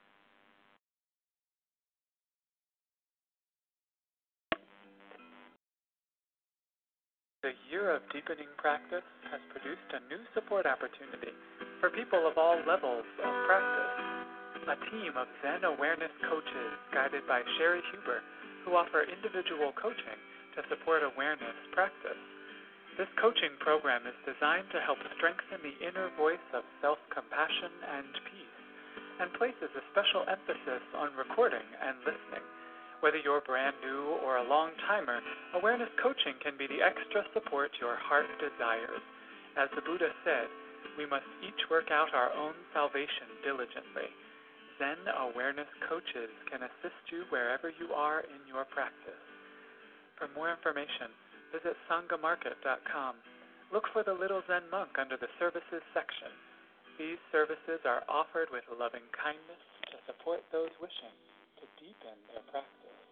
The year of deepening practice has produced a new support opportunity for people of all levels of practice. A team of Zen awareness coaches guided by Sherry Huber who offer individual coaching to support awareness practice. This coaching program is designed to help strengthen the inner voice of self-compassion and peace and places a special emphasis on recording and listening. Whether you're brand new or a long-timer, awareness coaching can be the extra support your heart desires. As the Buddha said, we must each work out our own salvation diligently. Zen awareness coaches can assist you wherever you are in your practice. For more information, visit sangha market dot com. Look for the Little Zen Monk under the Services section. These services are offered with loving kindness to support those wishing to deepen their practice.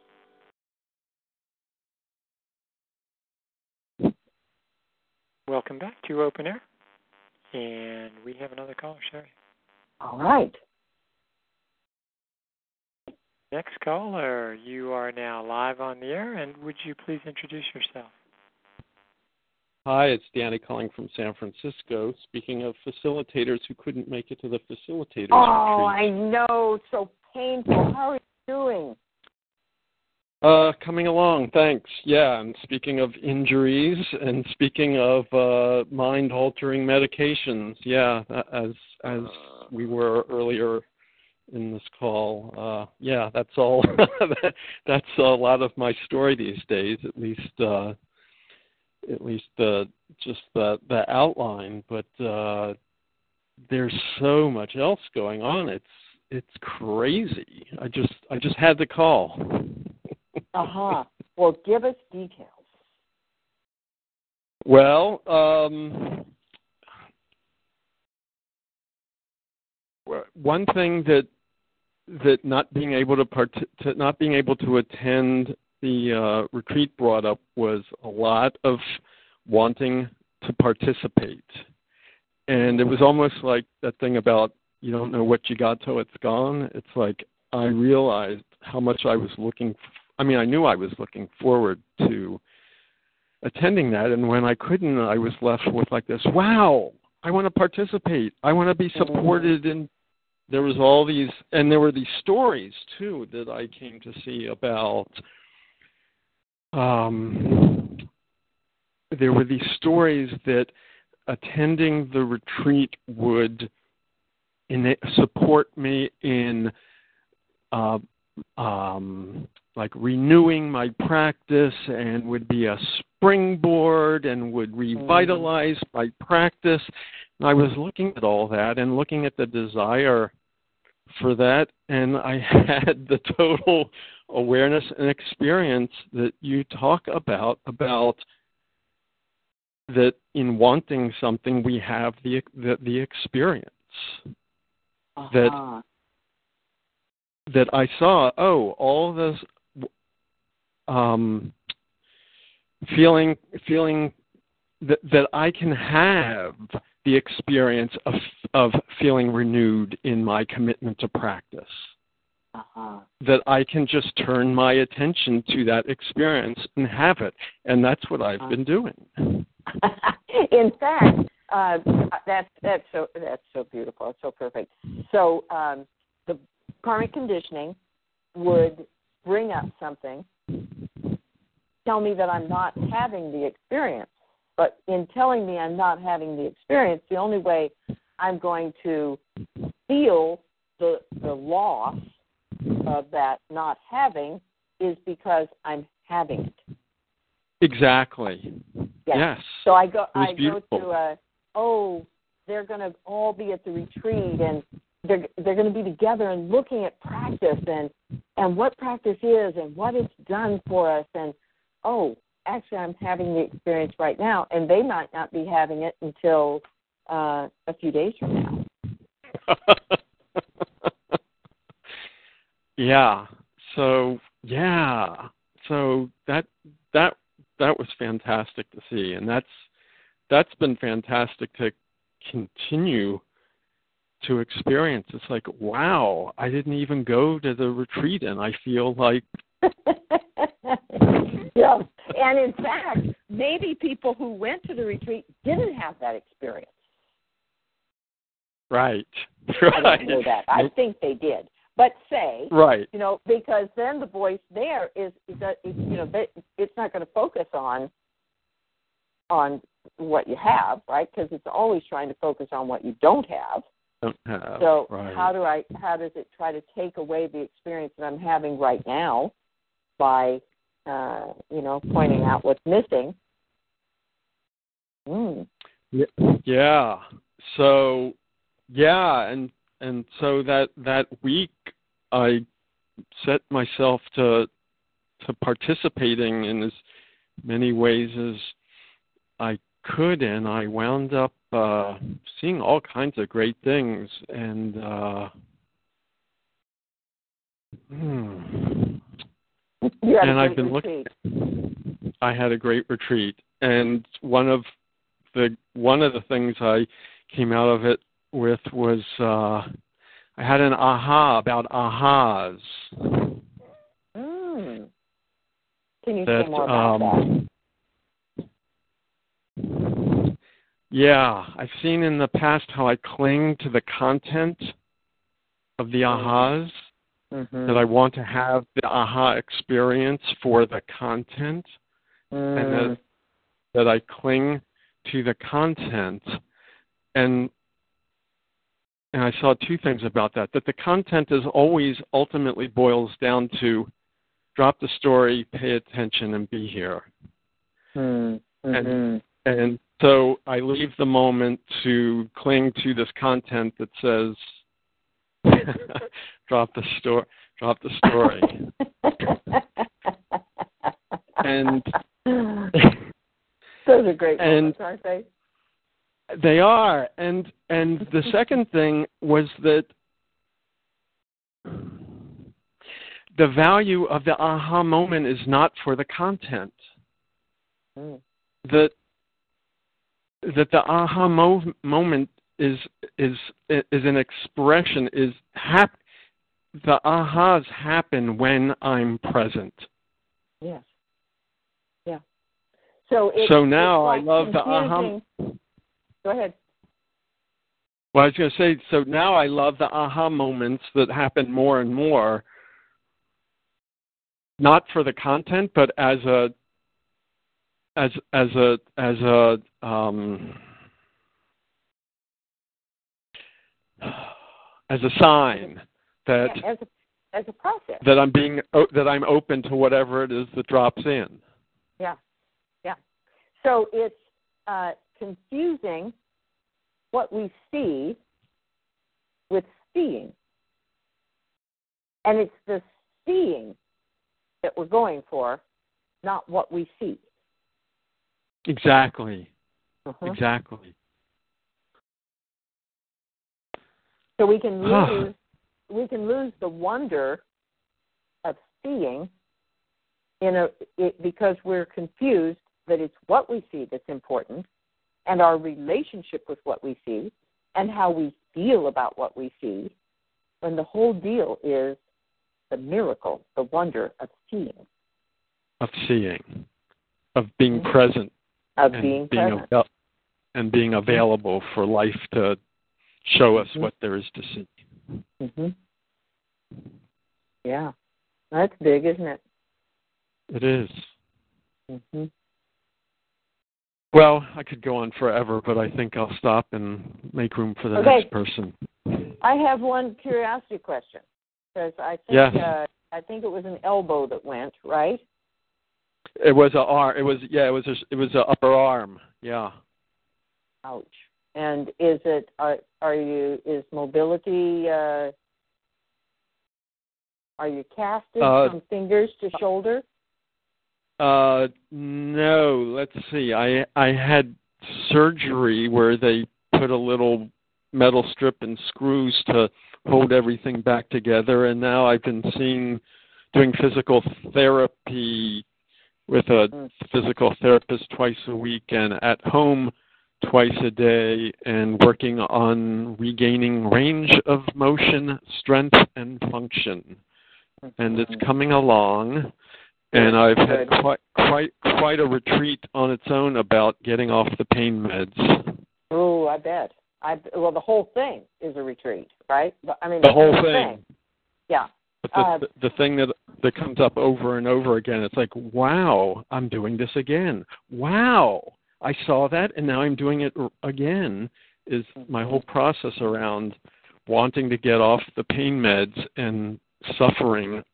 Welcome back to Open Air. And we have another caller, Sherry. All right. Next caller, you are now live on the air, and would you please introduce yourself? Hi, it's Danny calling from San Francisco. Speaking of facilitators who couldn't make it to the facilitators Oh, retreat. I know. So painful. How are you doing? Uh, coming along, thanks. Yeah, and speaking of injuries and speaking of uh, mind-altering medications, yeah, as as we were earlier in this call, uh, yeah, that's all. That's a lot of my story these days, at least. Uh, at least uh, just the the outline. But uh, there's so much else going on. It's it's crazy. I just I just had to call. Uh-huh. Well, give us details. Well, um, one thing that that not being able to, part- to not being able to attend the uh, retreat brought up was a lot of wanting to participate, and it was almost like that thing about you don't know what you got till it's gone. It's like I realized how much I was looking. F- I mean, I knew I was looking forward to attending that, and when I couldn't, I was left with like this, wow, I want to participate. I want to be supported. And there was all these, and there were these stories, too, that I came to see about, um, there were these stories that attending the retreat would in, support me in uh, um, like renewing my practice and would be a springboard and would revitalize my practice. And I was looking at all that and looking at the desire for that, and I had the total awareness and experience that you talk about, about that in wanting something we have the the, the experience. Uh-huh. That that I saw, oh, all this um, feeling feeling that that I can have the experience of of feeling renewed in my commitment to practice. Uh-huh. That I can just turn my attention to that experience and have it, and that's what I've uh-huh. been doing. In fact, uh, that's that's so that's so beautiful. It's so perfect. So um, the karmic conditioning would bring up something, tell me that I'm not having the experience. But in telling me I'm not having the experience, the only way I'm going to feel the the loss of that not having is because I'm having it. Exactly. Yes. yes. So I go I beautiful. go to a oh, they're gonna all be at the retreat and they're they're gonna be together and looking at practice and, and what practice is and what it's done for us and oh, actually I'm having the experience right now and they might not be having it until uh, a few days from now. Yeah. So yeah. So that that that was fantastic to see, and that's that's been fantastic to continue to experience. It's like, wow, I didn't even go to the retreat, and I feel like. Yeah, and in fact, maybe people who went to the retreat didn't have that experience. Right. Right. I don't know that. I think they did. But say, right, you know, because then the voice there is, is that, you know, it's not going to focus on on what you have, right? Because it's always trying to focus on what you don't have. Don't have. So right. how do I? How does it try to take away the experience that I'm having right now by, uh, you know, pointing out what's missing? Mm. Yeah. So, yeah, and. And so that, that week, I set myself to to participating in as many ways as I could, and I wound up uh, seeing all kinds of great things. And uh, hmm. you had and a I've great been retreat. looking. I had a great retreat, and one of the one of the things I came out of it with was. Uh, I had an aha about ahas. Mm. Can you that, say more about um, that? Yeah, I've seen in the past how I cling to the content of the ahas, mm-hmm. that I want to have the aha experience for the content, mm. and that, that I cling to the content. And And I saw two things about that, that the content is always ultimately boils down to drop the story, pay attention, and be here. Mm-hmm. And, and so I leave the moment to cling to this content that says, drop the story, drop the story. And those are great moments, and, aren't they? They are, and and the second thing was that the value of the aha moment is not for the content. Mm. That that the aha mo- moment is is is an expression. Is hap- the ahas happen when I'm present. Yes. Yeah. So it, so now like I love confusing. the aha. Go ahead. Well, I was going to say, so now I love the aha moments that happen more and more, not for the content, but as a, as as a as a um, as a sign that yeah, as a as a process that I'm being that I'm open to whatever it is that drops in. Yeah, yeah. So it's uh, confusing what we see with seeing. And it's the seeing that we're going for, not what we see. Exactly. Uh-huh. Exactly. So we can lose we can lose the wonder of seeing in a it, because we're confused that it's what we see that's important, and our relationship with what we see, and how we feel about what we see, when the whole deal is the miracle, the wonder of seeing. Of seeing, of being Mm-hmm. present, Of and being, being present. Av- and being available for life to show us Mm-hmm. what there is to see. Mm-hmm. Yeah, that's big, isn't it? It is. Mm-hmm. Well, I could go on forever, but I think I'll stop and make room for the Okay. next person. I have one curiosity question, because I think Yes. uh, I think it was an elbow that went, right? It was a arm. It was yeah. It was a, it was a upper arm. Yeah. Ouch. And is it are are you is mobility uh, are you casted Uh, from fingers to shoulder? Uh, no. Let's see. I I had surgery where they put a little metal strip and screws to hold everything back together, and now I've been seeing doing physical therapy with a Mm. physical therapist twice a week, and at home twice a day, and working on regaining range of motion, strength, and function. And it's coming along. And I've had Good. quite quite quite a retreat on its own about getting off the pain meds. Oh, I bet. I well, the whole thing is a retreat, right? But, I mean, The whole thing. Yeah. But the, Uh, the the thing that that comes up over and over again, it's like, wow, I'm doing this again. Wow, I saw that, and now I'm doing it again. Is my whole process around wanting to get off the pain meds and suffering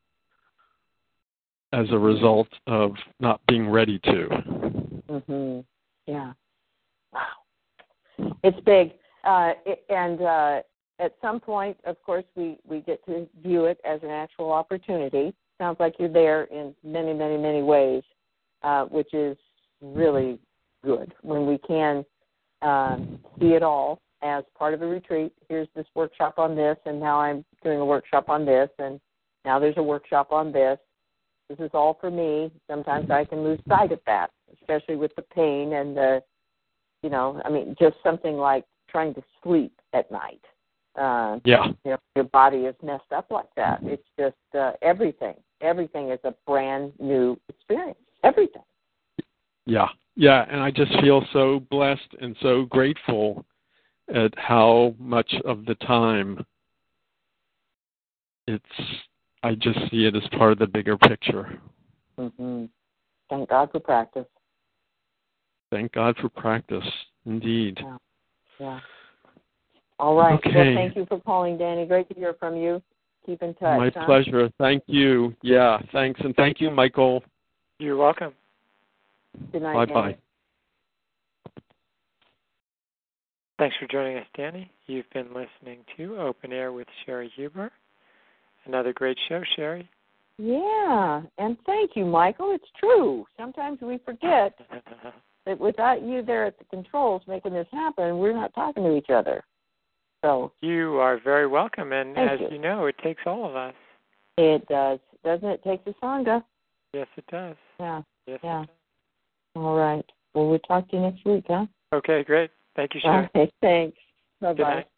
as a result of not being ready to. Mhm. Yeah. Wow. It's big, uh, it, and uh, at some point, of course, we, we get to view it as an actual opportunity. Sounds like you're there in many, many, many ways, uh, which is really good when we can um, see it all as part of a retreat. Here's this workshop on this, and now I'm doing a workshop on this, and now there's a workshop on this. This is all for me. Sometimes I can lose sight of that, especially with the pain and the, you know, I mean, just something like trying to sleep at night. Uh, Yeah. You know, your body is messed up like that. It's just uh, everything. Everything is a brand new experience. Everything. Yeah. Yeah. And I just feel so blessed and so grateful at how much of the time it's, I just see it as part of the bigger picture. Mm-hmm. Thank God for practice. Thank God for practice, indeed. Yeah. Yeah. All right. Okay. Well, thank you for calling, Danny. Great to hear from you. Keep in touch. My huh? pleasure. Thank you. Yeah, thanks. And thank you, Michael. You're welcome. Good night, Bye-bye. Danny. Thanks for joining us, Danny. You've been listening to Open Air with Sherry Huber. Another great show, Sherry. Yeah, and thank you, Michael. It's true. Sometimes we forget that without you there at the controls making this happen, we're not talking to each other. So You are very welcome, and Thank as you. you know, it takes all of us. it does, doesn't it? Take the Sangha. Yes, it does. Yeah. Yes, Yeah. it does. All right. Well, we'll talk to you next week, huh? Okay, great. Thank you, All Sherry. right. Thanks. Bye Good bye. night.